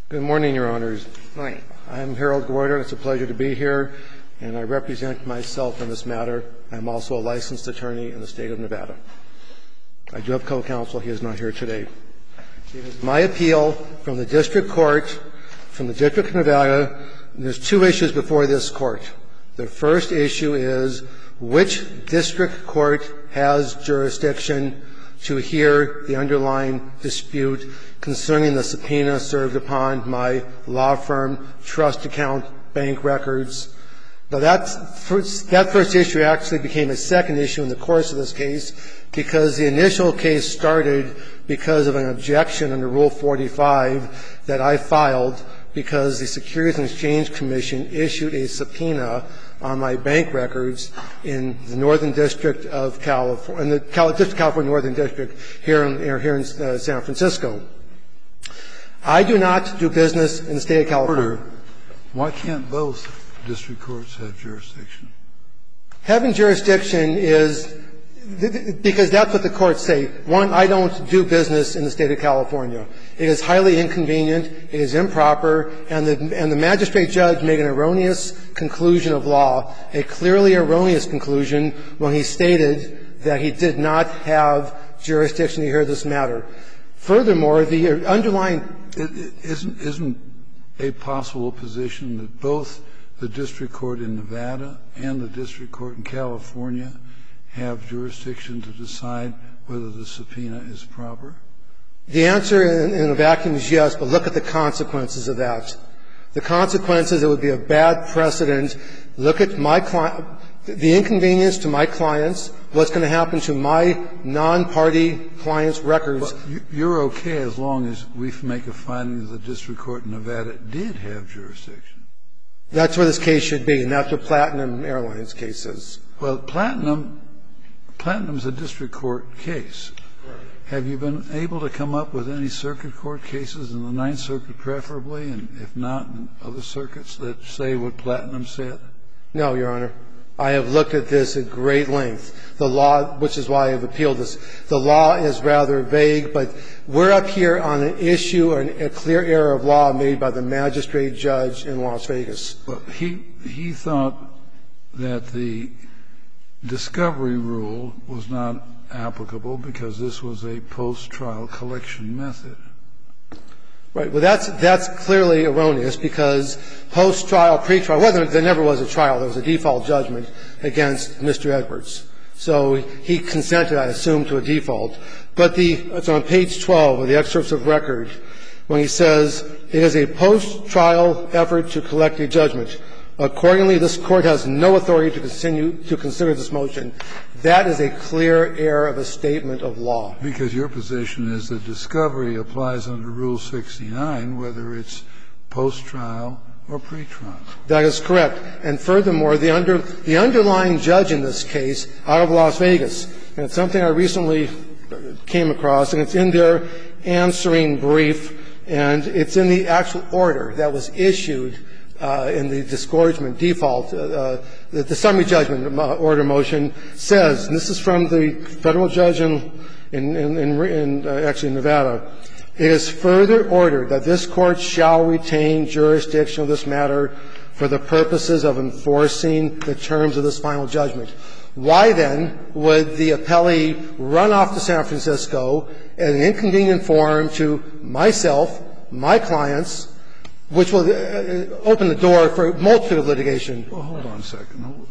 Good morning, Your Honors. Good morning. I'm Harold Goyder. It's a pleasure to be here, and I represent myself in this matter. I'm also a licensed attorney in the state of Nevada. I do have co-counsel. He is not here today. It is my appeal from the District Court, from the District of Nevada. There's two issues before this court. The first issue is which district court has jurisdiction to hear the underlying dispute concerning the subpoena served upon my law firm, trust account, bank records. Now, that first issue actually became a second issue in the course of this case because the initial case started because of an objection under Rule 45 that I filed because the Securities and Exchange Commission issued a subpoena on my bank records in the Northern District of California, in the District of California Northern District here in San Francisco. I do not do business in the state of California. Why can't both district courts have jurisdiction? Having jurisdiction is because that's what the courts say. One, I don't do business in the state of California. It is highly inconvenient, it is improper, and the magistrate judge made an erroneous conclusion of law, a clearly erroneous conclusion when he stated that he did not have jurisdiction to hear this matter. Furthermore, the underlying Isn't a possible position that both the district court in Nevada and the district court in California have jurisdiction to decide whether the subpoena is proper? The answer in a vacuum is yes, but look at the consequences of that. The consequences, it would be a bad precedent. Look at my client, the inconvenience to my clients, what's going to happen to my non-party clients' records. Well, you're okay as long as we make a finding that the district court in Nevada did have jurisdiction. That's where this case should be, and that's what Platinum Airlines case is. Well, Platinum's a district court case. Right. Have you been able to come up with any circuit court cases in the Ninth Circuit preferably, and if not, in other circuits that say what Platinum said? No, Your Honor. I have looked at this at great length. The law, which is why I've appealed this, the law is rather vague, but we're up here on an issue or a clear error of law made by the magistrate judge in Las Vegas. Well, he thought that the discovery rule was not applicable because this was a post-trial collection method. Right. Well, that's clearly erroneous because post-trial, pre-trial, whether there never was a trial, there was a default judgment against Mr. Edwards. So he consented, I assume, to a default. But it's on page 12 of the excerpts of record when he says, it is a post-trial effort to collect a judgment. Accordingly, this Court has no authority to consider this motion. That is a clear error of a statement of law. Because your position is that discovery applies under Rule 69, whether it's post-trial or pre-trial. That is correct. And furthermore, the underlying judge in this case out of Las Vegas, and it's something I recently came across, and it's in their answering brief, and it's in the actual order that was issued in the disgorgement default. The summary judgment order motion says, and this is from the Federal judge actually in Nevada, it is further ordered that this Court shall retain jurisdiction of this matter for the purposes of enforcing the terms of this final judgment. Why, then, would the appellee run off to San Francisco in an inconvenient form to myself, my clients, which will open the door for a multitude of litigation? Well, hold on a second.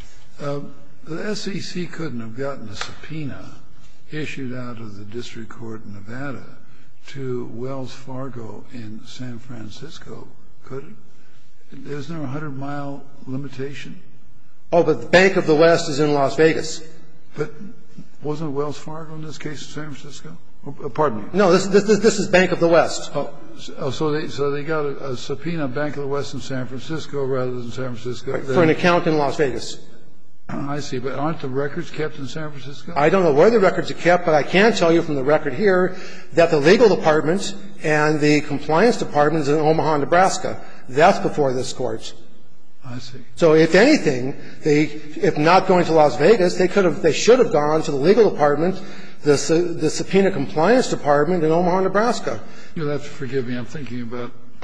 The SEC couldn't have gotten a subpoena issued out of the district court in Nevada to Wells Fargo in San Francisco, could it? Isn't there a 100-mile limitation? Oh, but the Bank of the West is in Las Vegas. But wasn't Wells Fargo in this case in San Francisco? Pardon me. No, this is Bank of the West. So they got a subpoena, Bank of the West in San Francisco rather than San Francisco. For an account in Las Vegas. I see. But aren't the records kept in San Francisco? I don't know where the records are kept, but I can tell you from the record here that the legal department and the compliance department is in Omaha, Nebraska. That's before this Court. I see. So if anything, if not going to Las Vegas, they should have gone to the legal department, the subpoena compliance department in Omaha, Nebraska. You'll have to forgive me. I'm thinking about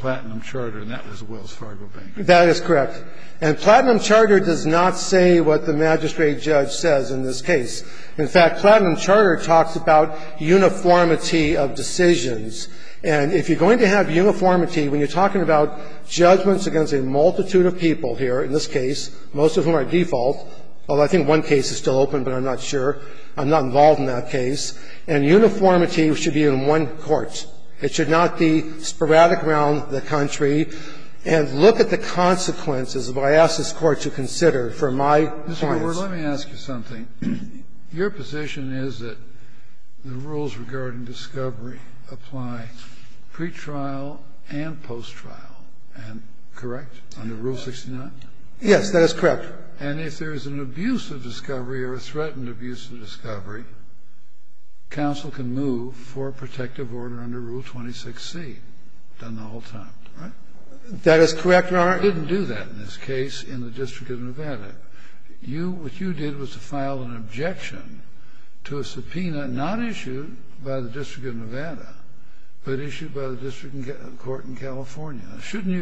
Platinum Charter, and that was Wells Fargo Bank. That is correct. And Platinum Charter does not say what the magistrate judge says in this case. In fact, Platinum Charter talks about uniformity of decisions. And if you're going to have uniformity, when you're talking about judgments against a multitude of people here, in this case, most of whom are default, although I think one case is still open, but I'm not sure. I'm not involved in that case. And uniformity should be in one court. It should not be sporadic around the country. And look at the consequences of what I ask this Court to consider for my clients. Mr. Woodward, let me ask you something. Your position is that the rules regarding discovery apply pretrial and post-trial, and correct, under Rule 69? Yes, that is correct. And if there is an abuse of discovery or a threatened abuse of discovery, counsel can move for a protective order under Rule 26C, done the whole time, right? That is correct, Your Honor. You didn't do that in this case in the District of Nevada. What you did was to file an objection to a subpoena not issued by the District of Nevada, but issued by the District Court in California. Shouldn't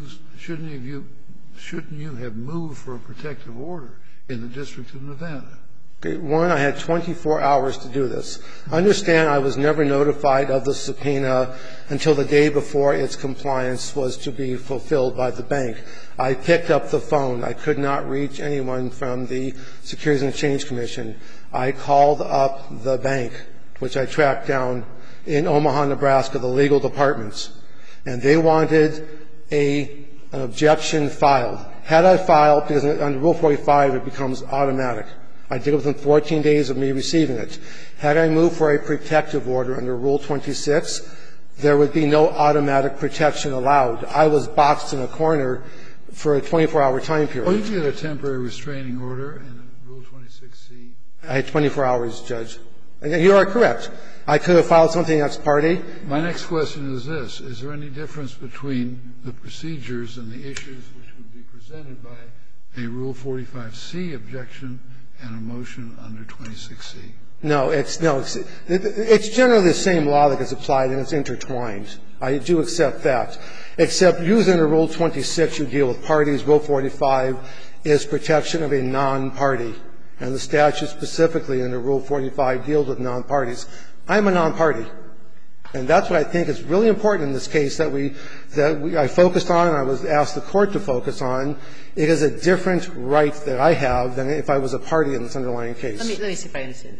you have moved for a protective order in the District of Nevada? Okay. One, I had 24 hours to do this. Understand I was never notified of the subpoena until the day before its compliance was to be fulfilled by the bank. I picked up the phone. I could not reach anyone from the Securities and Exchange Commission. I called up the bank, which I tracked down in Omaha, Nebraska, the legal departments, and they wanted an objection filed. Had I filed, because under Rule 45 it becomes automatic. I did it within 14 days of me receiving it. Had I moved for a protective order under Rule 26, there would be no automatic protection allowed. I was boxed in a corner for a 24-hour time period. Well, you had a temporary restraining order in Rule 26C. I had 24 hours, Judge. And you are correct. I could have filed something ex parte. My next question is this. Is there any difference between the procedures and the issues which would be presented by a Rule 45C objection and a motion under 26C? No. It's generally the same law that gets applied, and it's intertwined. I do accept that. Except using a Rule 26, you deal with parties. Rule 45 is protection of a non-party. And the statute specifically under Rule 45 deals with non-parties. I'm a non-party. And that's what I think is really important in this case that I focused on and I was asked the Court to focus on. It is a different right that I have than if I was a party in this underlying case. Let me see if I understand.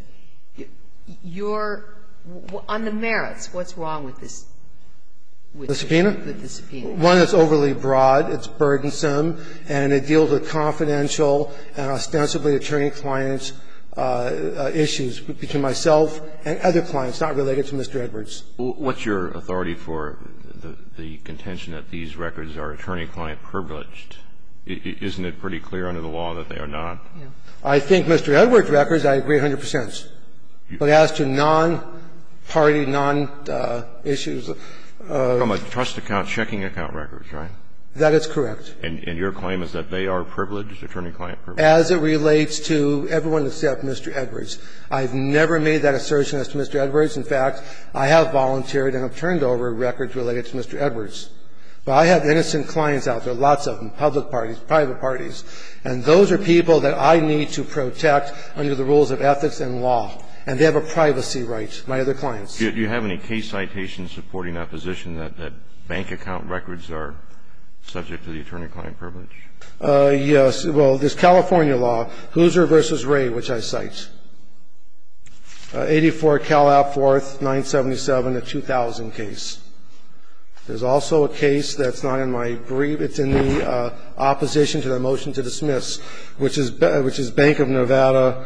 On the merits, what's wrong with this? With the subpoena? With the subpoena. One, it's overly broad, it's burdensome, and it deals with confidential and ostensibly attorney-client issues between myself and other clients not related to Mr. Edwards. What's your authority for the contention that these records are attorney-client privileged? Isn't it pretty clear under the law that they are not? Yeah. I think Mr. Edwards' records, I agree 100%. But as to non-party, non-issues. From a trust account, checking account records, right? That is correct. And your claim is that they are privileged, attorney-client privileged? As it relates to everyone except Mr. Edwards. I've never made that assertion as to Mr. Edwards. In fact, I have volunteered and have turned over records related to Mr. Edwards. But I have innocent clients out there, lots of them, public parties, private parties. And those are people that I need to protect under the rules of ethics and law. And they have a privacy right, my other clients. Do you have any case citations supporting that position that bank account records are subject to the attorney-client privilege? Yes. Well, there's California law, Hooser v. Ray, which I cite. 84 Cal App 4th, 977, a 2000 case. There's also a case that's not in my brief. It's in the opposition to the motion to dismiss, which is Bank of Nevada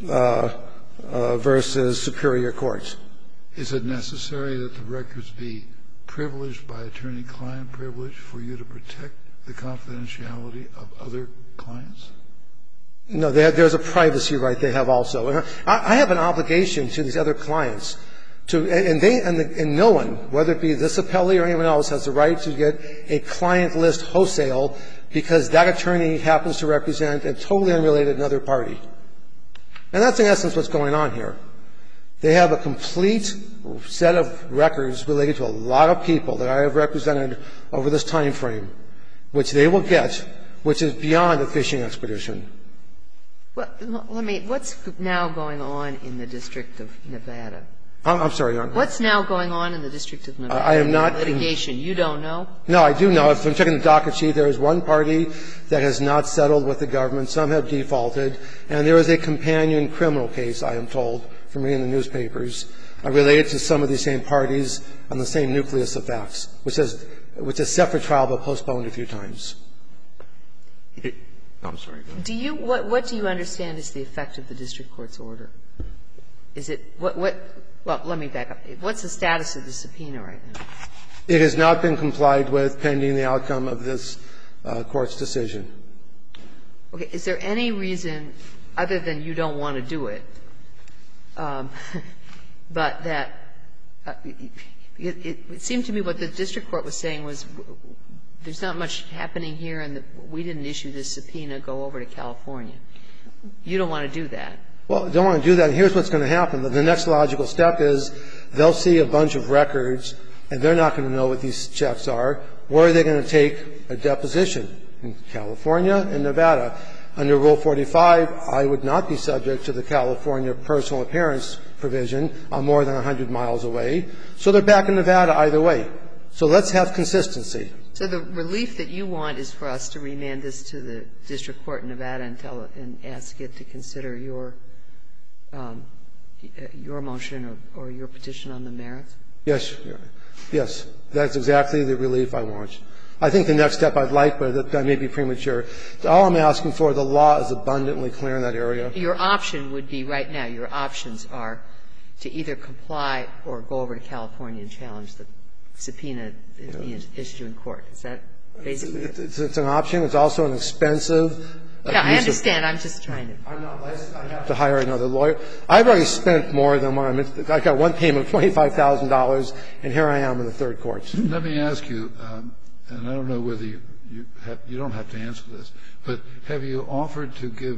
versus Superior Court. Is it necessary that the records be privileged by attorney-client privilege for you to protect the confidentiality of other clients? No, there's a privacy right they have also. And I have an obligation to these other clients to, and no one, whether it be this appellee or anyone else, has the right to get a client list wholesale because that attorney happens to represent a totally unrelated another party. And that's in essence what's going on here. They have a complete set of records related to a lot of people that I have represented over this time frame, which they will get, which is beyond a fishing expedition. Well, what's now going on in the District of Nevada? I'm sorry, Your Honor. What's now going on in the District of Nevada? I am not litigation. You don't know? No, I do know. If I'm checking the docket sheet, there is one party that has not settled with the government. Some have defaulted. And there is a companion criminal case, I am told, from reading the newspapers, related to some of these same parties on the same nucleus of facts, which is set for trial but postponed a few times. I'm sorry. Do you what do you understand is the effect of the district court's order? Is it what well, let me back up. What's the status of the subpoena right now? It has not been complied with pending the outcome of this Court's decision. Okay. Is there any reason, other than you don't want to do it, but that it seemed to me what the district court was saying was there's not much happening here and we didn't issue this subpoena, go over to California. You don't want to do that. Well, I don't want to do that. And here's what's going to happen. The next logical step is they'll see a bunch of records, and they're not going to know what these checks are. Where are they going to take a deposition? In California and Nevada. Under Rule 45, I would not be subject to the California personal appearance provision. I'm more than 100 miles away. So they're back in Nevada either way. So let's have consistency. So the relief that you want is for us to remand this to the district court in Nevada and ask it to consider your motion or your petition on the merits? Yes. Yes. That's exactly the relief I want. I think the next step I'd like, but that may be premature. All I'm asking for, the law is abundantly clear in that area. Your option would be right now, your options are to either comply or go over to California and challenge the subpoena issued in court. Is that basically it? It's an option. It's also an expensive. Yeah, I understand. I'm just trying to. I'm not licensed. I have to hire another lawyer. I've already spent more than what I got one payment of $25,000, and here I am in the third court. Let me ask you, and I don't know whether you don't have to answer this, but have you offered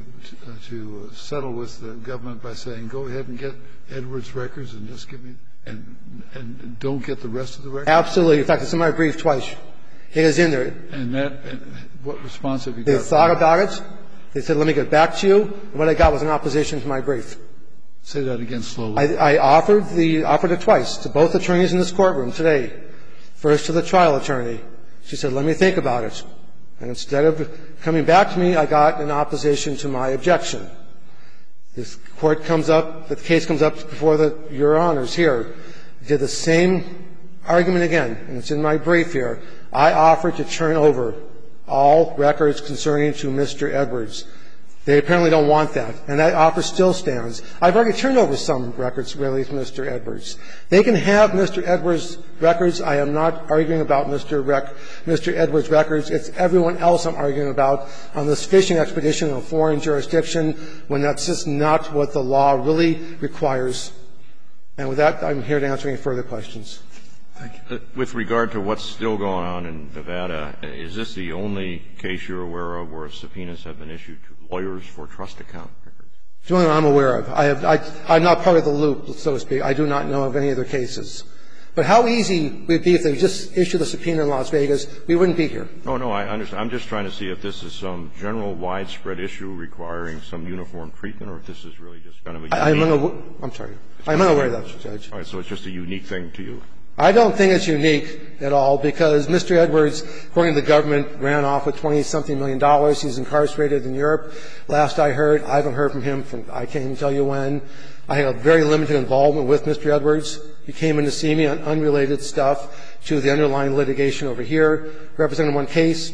to settle with the government by saying go ahead and get Edwards' records and just give me and don't get the rest of the records? Absolutely. In fact, it's in my brief twice. It is in there. And what response have you got? They thought about it. They said, let me get back to you. And what I got was an opposition to my brief. Say that again slowly. I offered it twice to both attorneys in this courtroom today. First to the trial attorney. She said, let me think about it. And instead of coming back to me, I got an opposition to my objection. This court comes up, the case comes up before Your Honors here. Did the same argument again, and it's in my brief here. I offered to turn over all records concerning to Mr. Edwards. They apparently don't want that, and that offer still stands. I've already turned over some records related to Mr. Edwards. They can have Mr. Edwards' records. I am not arguing about Mr. Edwards' records. It's everyone else I'm arguing about on this fishing expedition in a foreign jurisdiction when that's just not what the law really requires. And with that, I'm here to answer any further questions. Thank you. With regard to what's still going on in Nevada, is this the only case you're aware of where subpoenas have been issued to lawyers for trust account records? It's the only one I'm aware of. I'm not part of the loop, so to speak. I do not know of any other cases. But how easy would it be if they just issued a subpoena in Las Vegas? We wouldn't be here. No, I understand. I'm just trying to see if this is some general widespread issue requiring some uniform treatment or if this is really just kind of a unique. I'm sorry. I'm unaware of that, Judge. All right. So it's just a unique thing to you? I don't think it's unique at all because Mr. Edwards, according to the government, ran off with $20-something million. He's incarcerated in Europe. Last I heard, I haven't heard from him I can't even tell you when. I had a very limited involvement with Mr. Edwards. He came in to see me on unrelated stuff to the underlying litigation over here, representing one case.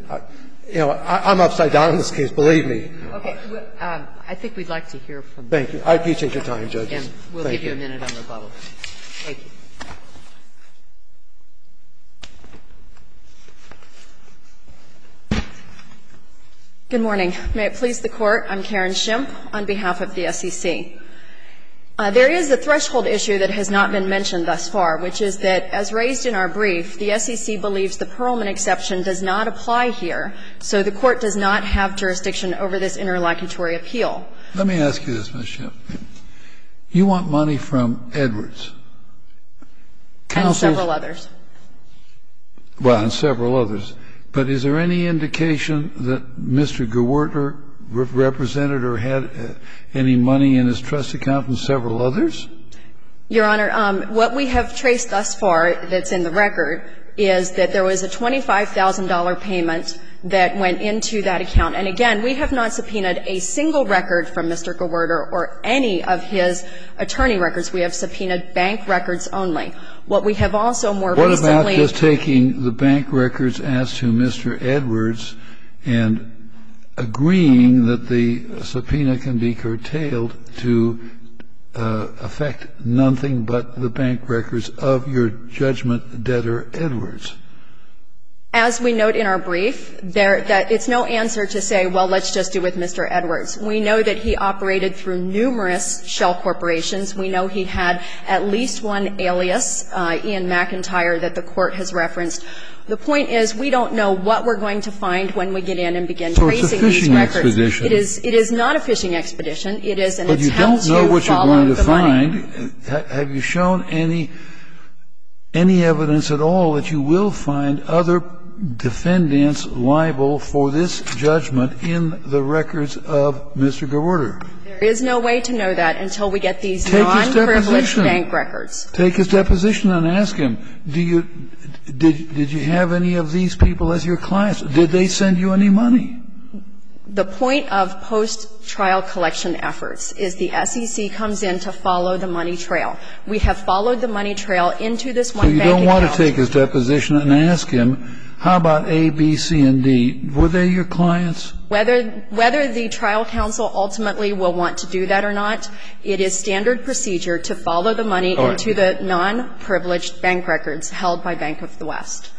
I'm upside down in this case, believe me. Okay. I think we'd like to hear from you. Thank you. I appreciate your time, Judge. And we'll give you a minute on rebuttal. Thank you. Good morning. May it please the Court, I'm Karen Schimpf on behalf of the SEC. There is a threshold issue that has not been mentioned thus far, which is that, as raised in our brief, the SEC believes the Perlman exception does not apply here, so the Court does not have jurisdiction over this interlocutory appeal. Let me ask you this, Ms. Schimpf. You want money from Edwards. And several others. Well, and several others. But is there any indication that Mr. Gewerter represented or had any money in his trust account from several others? Your Honor, what we have traced thus far that's in the record is that there was a $25,000 payment that went into that account. And again, we have not subpoenaed a single record from Mr. Gewerter or any of his attorney records. We have subpoenaed bank records only. What we have also more recently — What about just taking the bank records as to Mr. Edwards and agreeing that the subpoena can be curtailed to affect nothing but the bank records of your judgment debtor Edwards? As we note in our brief, that it's no answer to say, well, let's just do with Mr. Edwards. We know that he operated through numerous shell corporations. We know he had at least one alias, Ian McIntyre, that the Court has referenced. The point is, we don't know what we're going to find when we get in and begin tracing these records. So it's a fishing expedition. It is not a fishing expedition. It is an attempt to follow the money. But you don't know what you're going to find. Have you shown any evidence at all that you will find other defendants liable for this judgment in the records of Mr. Gewerter? There is no way to know that until we get these non-privileged bank records. Take his deposition and ask him, did you have any of these people as your clients? Did they send you any money? The point of post-trial collection efforts is the SEC comes in to follow the money trail. We have followed the money trail into this one bank account. So you don't want to take his deposition and ask him, how about A, B, C, and D? Were they your clients? Whether the trial counsel ultimately will want to do that or not, it is standard procedure to follow the money into the non-privileged bank records held by Bank of the West.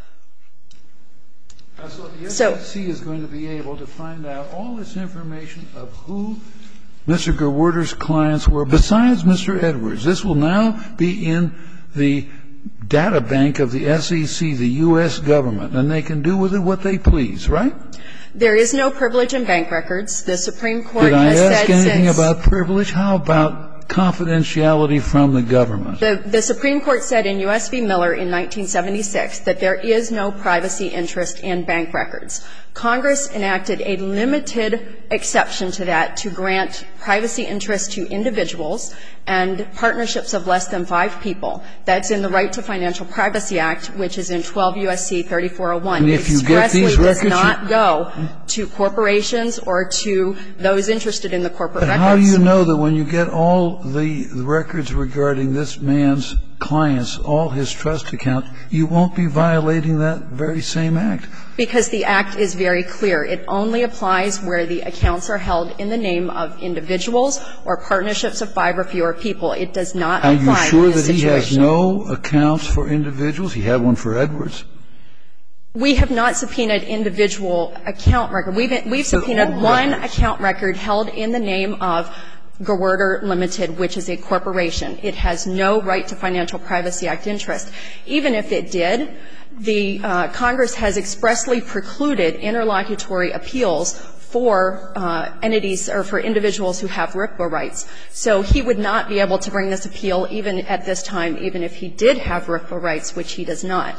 So the SEC is going to be able to find out all this information of who Mr. Gewerter's clients were, besides Mr. Edwards. This will now be in the data bank of the SEC, the U.S. government, and they can do with it what they please, right? There is no privilege in bank records. The Supreme Court has said since — Did I ask anything about privilege? How about confidentiality from the government? The Supreme Court said in U.S. v. Miller in 1976 that there is no privacy interest in bank records. Congress enacted a limited exception to that to grant privacy interest to individuals and partnerships of less than 5 people. That's in the Right to Financial Privacy Act, which is in 12 U.S.C. 3401. And if you get these records, it expressly does not go to corporations or to those interested in the corporate records. But how do you know that when you get all the records regarding this man's clients, all his trust accounts, you won't be violating that very same act? Because the act is very clear. It only applies where the accounts are held in the name of individuals or partnerships of 5 or fewer people. It does not apply in this situation. Are you sure that he has no accounts for individuals? He had one for Edwards. We have not subpoenaed individual account records. We've subpoenaed one account record held in the name of Gewerter Limited, which is a corporation. It has no Right to Financial Privacy Act interest. Even if it did, the Congress has expressly precluded interlocutory appeals for entities or for individuals who have RIPA rights. So he would not be able to bring this appeal even at this time, even if he did have RIPA rights, which he does not.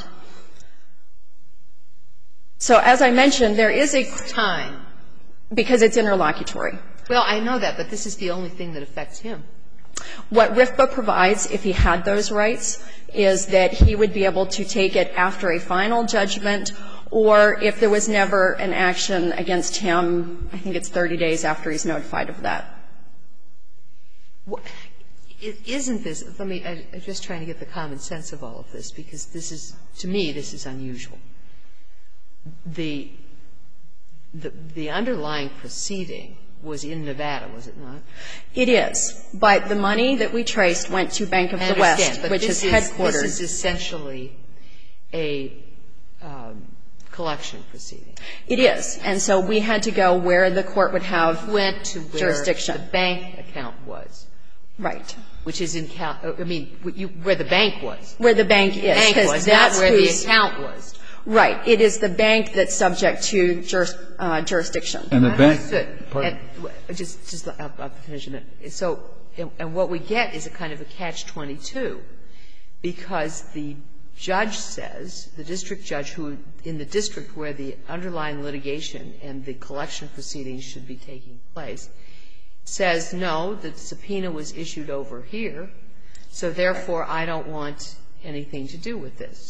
So as I mentioned, there is a time, because it's interlocutory. Well, I know that, but this is the only thing that affects him. What RIFPA provides, if he had those rights, is that he would be able to take it after a final judgment, or if there was never an action against him, I think it's 30 days after he's notified of that. Isn't this – I'm just trying to get the common sense of all of this, because this is – to me, this is unusual. The underlying proceeding was in Nevada, was it not? It is. But the money that we traced went to Bank of the West, which is headquartered. This is essentially a collection proceeding. It is. And so we had to go where the court would have jurisdiction. Went to where the bank account was. Right. Which is in – I mean, where the bank was. Where the bank is. The bank was, not where the account was. Right. It is the bank that's subject to jurisdiction. And the bank – Just I'll finish it. So and what we get is a kind of a catch-22, because the judge says, the district judge who, in the district where the underlying litigation and the collection proceedings should be taking place, says, no, the subpoena was issued over here, so therefore I don't want anything to do with this.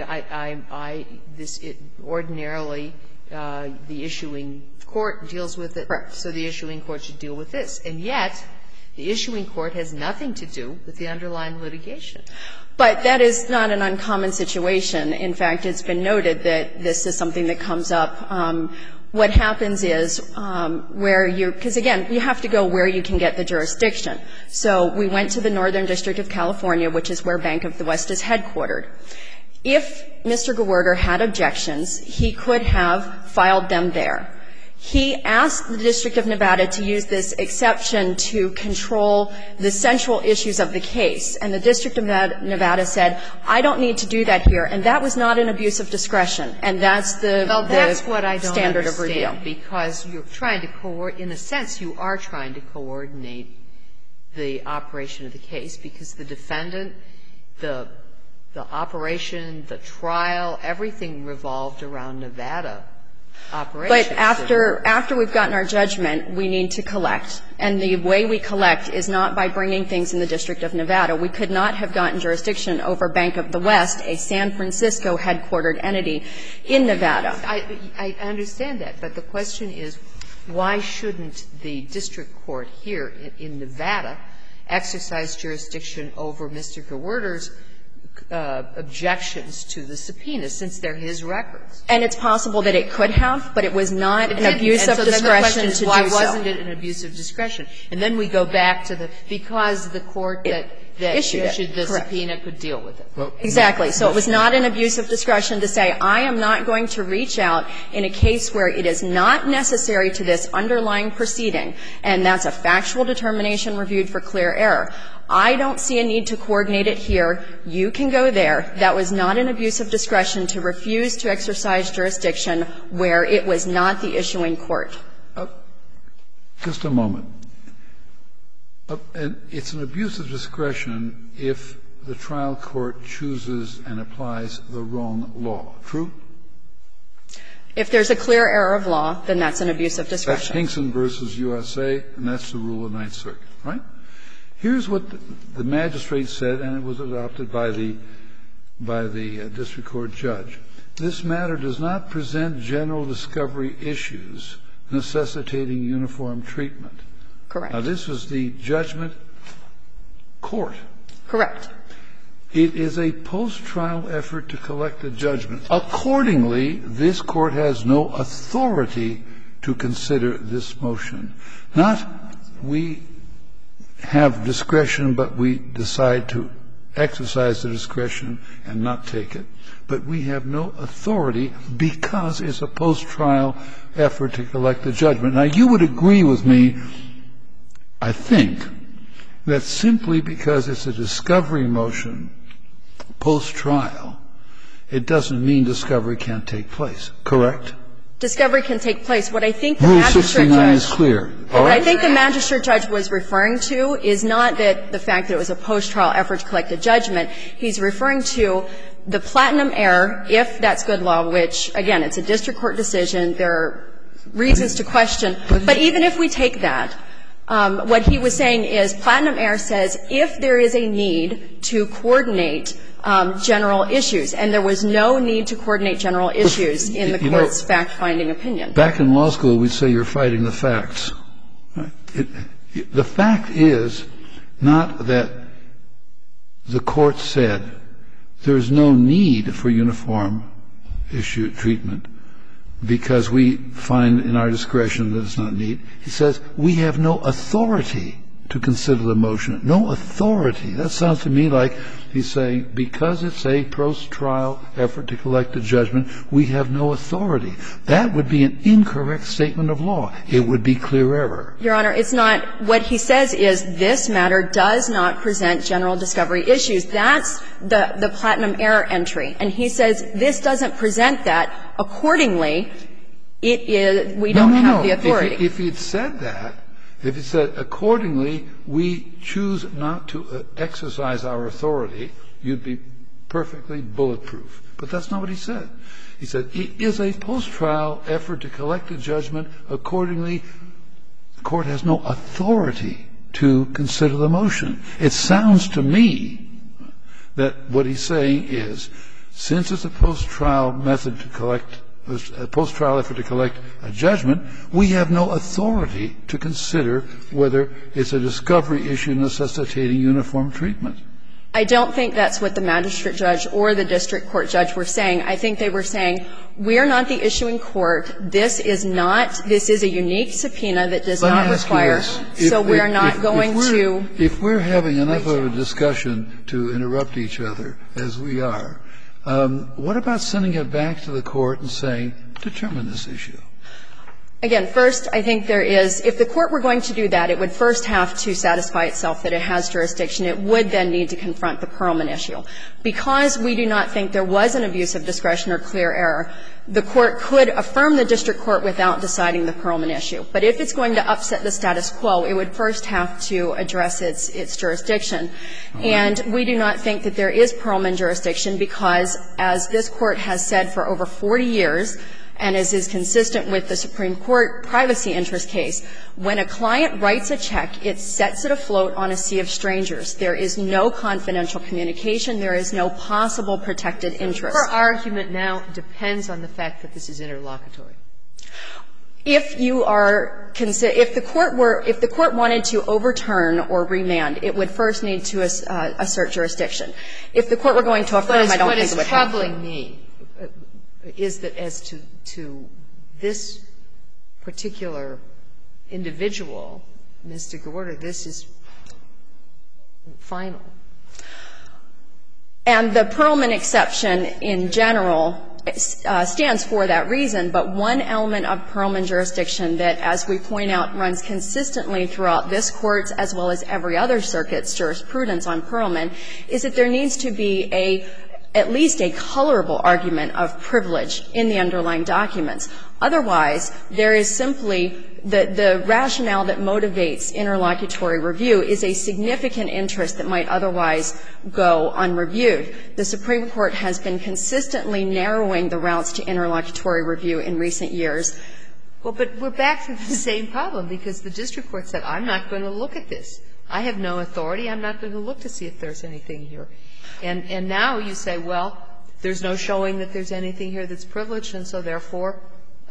Ordinarily, the issuing court deals with it, so the issuing court should deal with this. And yet, the issuing court has nothing to do with the underlying litigation. But that is not an uncommon situation. In fact, it's been noted that this is something that comes up. What happens is where you're – because, again, you have to go where you can get the jurisdiction. So we went to the Northern District of California, which is where Bank of the West is headquartered. If Mr. Gewerter had objections, he could have filed them there. He asked the District of Nevada to use this exception to control the central issues of the case, and the District of Nevada said, I don't need to do that here, and that was not an abuse of discretion, and that's the standard of review. Well, that's what I don't understand, because you're trying to – in a sense, you are trying to coordinate the operation of the case, because the defendant, the operation, the trial, everything revolved around Nevada operations. But after we've gotten our judgment, we need to collect. And the way we collect is not by bringing things in the District of Nevada. We could not have gotten jurisdiction over Bank of the West, a San Francisco headquartered entity in Nevada. I understand that. But the question is, why shouldn't the district court here in Nevada exercise jurisdiction over Mr. Gewerter's objections to the subpoena, since they're his records? And it's possible that it could have, but it was not an abuse of discretion to do so. Why wasn't it an abuse of discretion? And then we go back to the – because the court that issued the subpoena could deal with it. Exactly. So it was not an abuse of discretion to say, I am not going to reach out in a case where it is not necessary to this underlying proceeding, and that's a factual determination reviewed for clear error. I don't see a need to coordinate it here. You can go there. That was not an abuse of discretion to refuse to exercise jurisdiction where it was not the issuing court. Just a moment. It's an abuse of discretion if the trial court chooses and applies the wrong law. True? If there's a clear error of law, then that's an abuse of discretion. That's Hinkson v. USA, and that's the rule of Ninth Circuit, right? Here's what the magistrate said, and it was adopted by the district court judge. This matter does not present general discovery issues necessitating uniform treatment. Correct. Now, this was the judgment court. Correct. It is a post-trial effort to collect a judgment. Accordingly, this Court has no authority to consider this motion. Not we have discretion, but we decide to exercise the discretion and not take it. But we have no authority because it's a post-trial effort to collect a judgment. Now, you would agree with me, I think, that simply because it's a discovery motion post-trial, it doesn't mean discovery can't take place. Correct? Discovery can take place. What I think the Rule magistrate 69 is clear. All right? What I think the magistrate judge was referring to is not that the fact that it was a post-trial effort to collect a judgment. He's referring to the platinum error, if that's good law, which, again, it's a district court decision. There are reasons to question. But even if we take that, what he was saying is platinum error says if there is a need to coordinate general issues, and there was no need to coordinate general issues in the Court's fact-finding opinion. Back in law school, we'd say you're fighting the facts. The fact is not that the Court said there's no need for uniform issue treatment because we find in our discretion that it's not need. He says we have no authority to consider the motion. No authority. That sounds to me like he's saying because it's a post-trial effort to collect a judgment, we have no authority. That would be an incorrect statement of law. It would be clear error. Your Honor, it's not. What he says is this matter does not present general discovery issues. That's the platinum error entry. And he says this doesn't present that. Accordingly, it is we don't have the authority. If he had said that, If it said, accordingly, we choose not to exercise our authority, you'd be perfectly bulletproof. But that's not what he said. He said, it is a post-trial effort to collect a judgment. Accordingly, the Court has no authority to consider the motion. It sounds to me that what he's saying is, since it's a post-trial method to collect a post-trial effort to collect a judgment, we have no authority to consider whether it's a discovery issue necessitating uniform treatment. I don't think that's what the magistrate judge or the district court judge were saying. I think they were saying, we're not the issuing court. This is a unique subpoena that does not require, so we're not going to. If we're having enough of a discussion to interrupt each other, as we are, what about sending it back to the Court and saying, determine this issue? Again, first, I think there is, if the Court were going to do that, it would first have to satisfy itself that it has jurisdiction. It would then need to confront the Perlman issue. Because we do not think there was an abuse of discretion or clear error, the Court could affirm the district court without deciding the Perlman issue. But if it's going to upset the status quo, it would first have to address its jurisdiction. And we do not think that there is Perlman jurisdiction because, as this Court has said for over 40 years, and as is consistent with the Supreme Court privacy interest case, when a client writes a check, it sets it afloat on a sea of strangers. There is no confidential communication. There is no possible protected interest. Her argument now depends on the fact that this is interlocutory. If you are if the Court wanted to overturn or remand, it would first need to assert jurisdiction. If the Court were going to affirm, I don't think it would have to. What is troubling me is that as to this particular individual, Mr. Gorder, this is final. And the Perlman exception in general stands for that reason, but one element of Perlman jurisdiction that, as we point out, runs consistently throughout this Court's as well as every other circuit's jurisprudence on Perlman is that there needs to be at least a colorable argument of privilege in the underlying documents. Otherwise, there is simply the rationale that motivates interlocutory review is a significant interest that might otherwise go unreviewed. The Supreme Court has been consistently narrowing the routes to interlocutory review in recent years. Well, but we're back to the same problem, because the district court said, I'm not going to look at this. I have no authority. I'm not going to look to see if there's anything here. And now you say, well, there's no showing that there's anything here that's privileged, and so therefore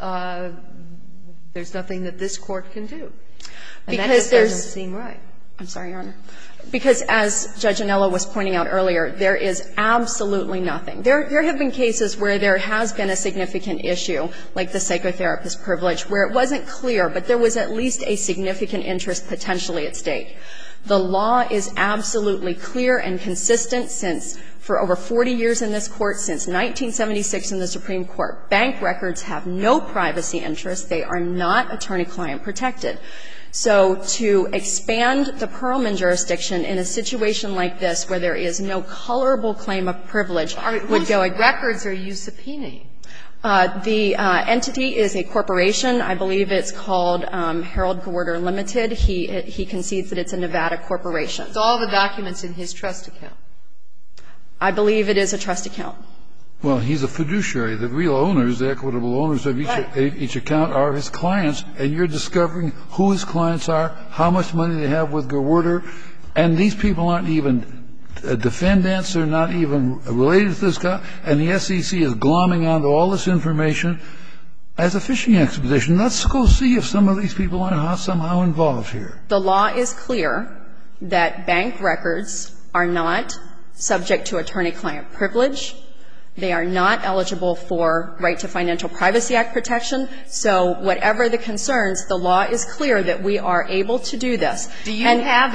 there's nothing that this Court can do. And that just doesn't seem right. I'm sorry, Your Honor. Because as Judge Anello was pointing out earlier, there is absolutely nothing. There have been cases where there has been a significant issue, like the psychotherapist privilege, where it wasn't clear, but there was at least a significant interest potentially at stake. The law is absolutely clear and consistent since, for over 40 years in this Court, since 1976 in the Supreme Court. Bank records have no privacy interest. They are not attorney-client protected. So to expand the Perlman jurisdiction in a situation like this where there is no colorable claim of privilege would go against. Whose records are you subpoenaing? The entity is a corporation. I believe it's called Harold Gorder Limited. He concedes that it's a Nevada corporation. It's all the documents in his trust account. I believe it is a trust account. Well, he's a fiduciary. The real owners, the equitable owners of each account are his clients, and you're discovering who his clients are, how much money they have with Gorder, and these people aren't even defendants, they're not even related to this guy, and the SEC is glomming onto all this information as a fishing expedition. Let's go see if some of these people are somehow involved here. The law is clear that bank records are not subject to attorney-client privilege. They are not eligible for right to Financial Privacy Act protection. So whatever the concerns, the law is clear that we are able to do this. Do you have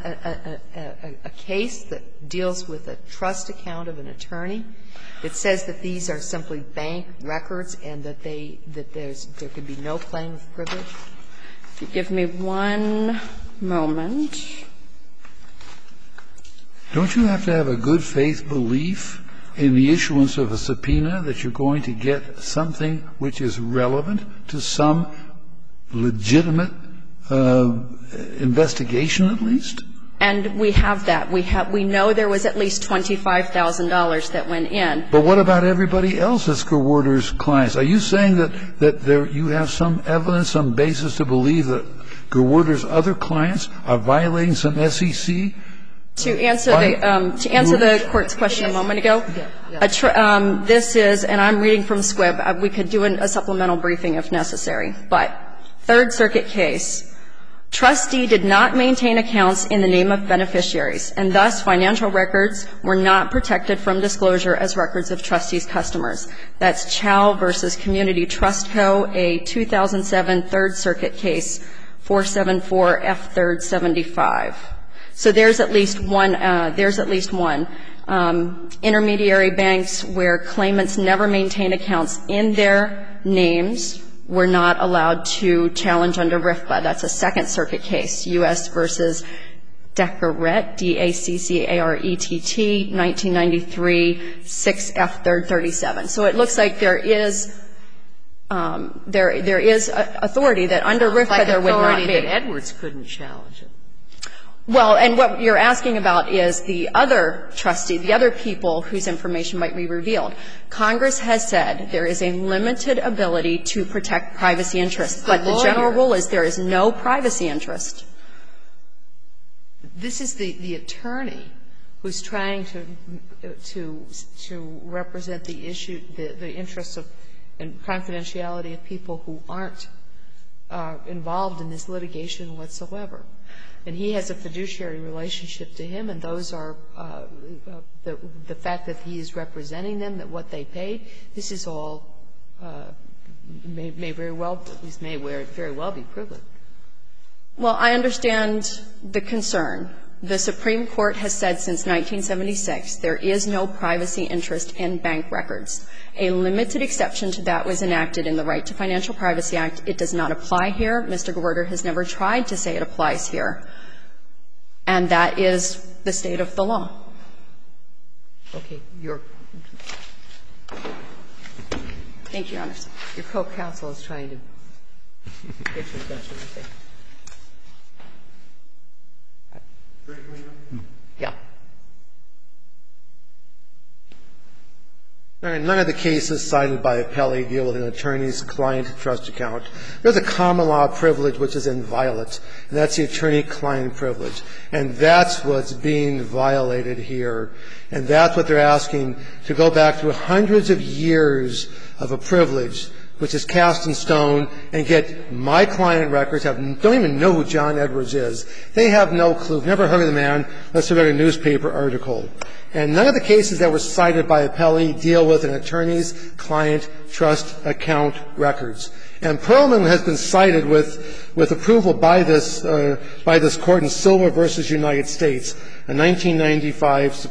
a case that deals with a trust account of an attorney that says that these are simply bank records and that there could be no claim of privilege? If you give me one moment. Don't you have to have a good faith belief in the issuance of a subpoena that you're going to get something which is relevant to some legitimate investigation at least? And we have that. We know there was at least $25,000 that went in. But what about everybody else that's Gewerder's clients? Are you saying that you have some evidence, some basis to believe that Gewerder's other clients are violating some SEC? To answer the Court's question a moment ago, this is, and I'm reading from Squibb, we could do a supplemental briefing if necessary, but Third Circuit case, trustee did not maintain accounts in the name of beneficiaries, and thus financial records were not protected from disclosure as records of trustees' customers. That's Chow versus Community Trust Co., a 2007 Third Circuit case, 474 F. 3rd 75. So there's at least one. Intermediary banks where claimants never maintain accounts in their names were not allowed to challenge under RFPA. That's a Second Circuit case, U.S. versus Daccaret, D-A-C-C-A-R-E-T-T, 1993, 6 F. 3rd 37. So it looks like there is authority that under RFPA there would not be. Authority that Edwards couldn't challenge it. Well, and what you're asking about is the other trustee, the other people whose information might be revealed. Congress has said there is a limited ability to protect privacy interests, but the general rule is there is no privacy interest. This is the attorney who's trying to represent the issue, the interests of and confidentiality of people who aren't involved in this litigation whatsoever. And he has a fiduciary relationship to him, and those are the fact that he is representing them, that what they paid, this is all may very well, at least may very well be privileged. Well, I understand the concern. The Supreme Court has said since 1976 there is no privacy interest in bank records. A limited exception to that was enacted in the Right to Financial Privacy Act. It does not apply here. Mr. Gewerder has never tried to say it applies here. And that is the state of the law. Okay. Thank you, Your Honor. Your co-counsel is trying to get your attention, I think. Yeah. None of the cases cited by appellee deal with an attorney's client trust account. There's a common law privilege which is inviolate, and that's the attorney-client privilege. And that's what's being violated here. And that's what they're asking, to go back to hundreds of years of a privilege which is cast in stone, and get my client records, don't even know who John Edwards is. They have no clue, never heard of the man, unless they read a newspaper article. And none of the cases that were cited by appellee deal with an attorney's client trust account records. And Perlman has been cited with approval by this court in Silva versus United States, a 1995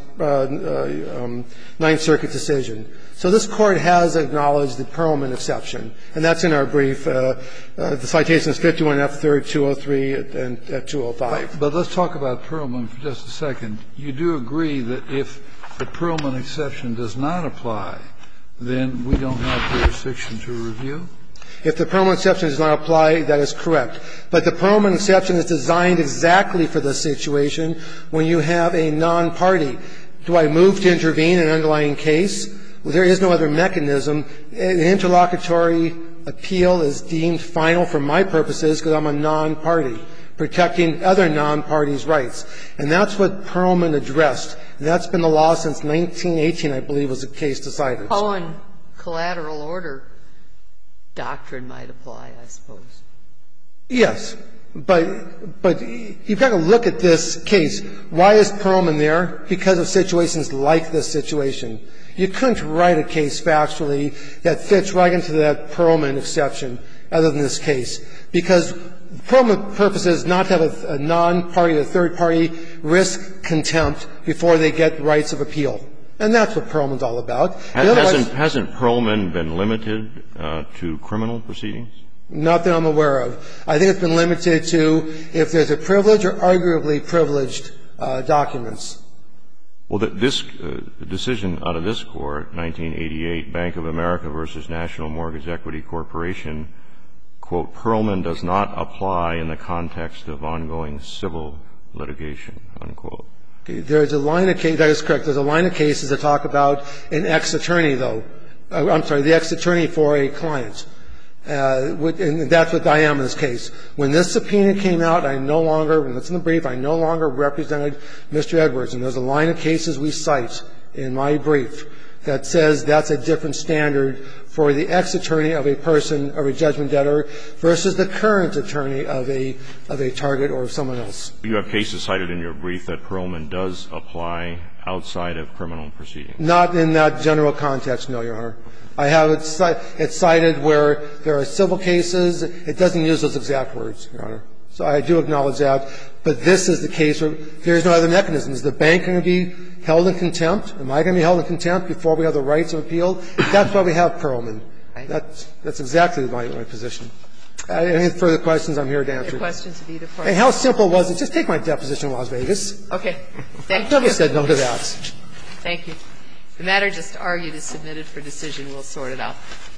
Ninth Circuit decision. So this court has acknowledged the Perlman exception, and that's in our brief. The citation is 51 F. 3rd 203 and 205. But let's talk about Perlman for just a second. You do agree that if the Perlman exception does not apply, then we don't have jurisdiction to review? If the Perlman exception does not apply, that is correct. But the Perlman exception is designed exactly for this situation when you have a non-party. Do I move to intervene in an underlying case? Well, there is no other mechanism. An interlocutory appeal is deemed final for my purposes because I'm a non-party, protecting other non-parties' rights. And that's what Perlman addressed. And that's been the law since 1918, I believe, was the case decided. Cohen collateral order doctrine might apply, I suppose. Yes. But you've got to look at this case. Why is Perlman there? Because of situations like this situation. You couldn't write a case factually that fits right into that Perlman exception other than this case. Because Perlman purpose is not to have a non-party, a third party risk contempt before they get rights of appeal. And that's what Perlman's all about. Hasn't Perlman been limited to criminal proceedings? Not that I'm aware of. I think it's been limited to if there's a privilege or arguably privileged documents. Well, this decision out of this Court, 1988, Bank of America versus National Mortgage Equity Corporation, quote, Perlman does not apply in the context of ongoing civil litigation, unquote. There's a line of cases, that is correct. There's a line of cases that talk about an ex-attorney, though. I'm sorry, the ex-attorney for a client. And that's what I am in this case. When this subpoena came out, I no longer, and it's in the brief, I no longer represented Mr. Edwards. And there's a line of cases we cite in my brief that says that's a different standard for the ex-attorney of a person, of a judgment debtor, versus the current attorney of a target or someone else. You have cases cited in your brief that Perlman does apply outside of criminal proceedings? Not in that general context, no, Your Honor. I have it cited where there are civil cases. It doesn't use those exact words, Your Honor. So I do acknowledge that. But this is the case where there's no other mechanism. Is the bank going to be held in contempt? Am I going to be held in contempt before we have the rights of appeal? That's why we have Perlman. That's exactly my position. Any further questions, I'm here to answer. Any questions of either party? And how simple was it? Just take my deposition in Las Vegas. Okay. Thank you. I never said no to that. Thank you. The matter just argued is submitted for decision. We'll sort it out.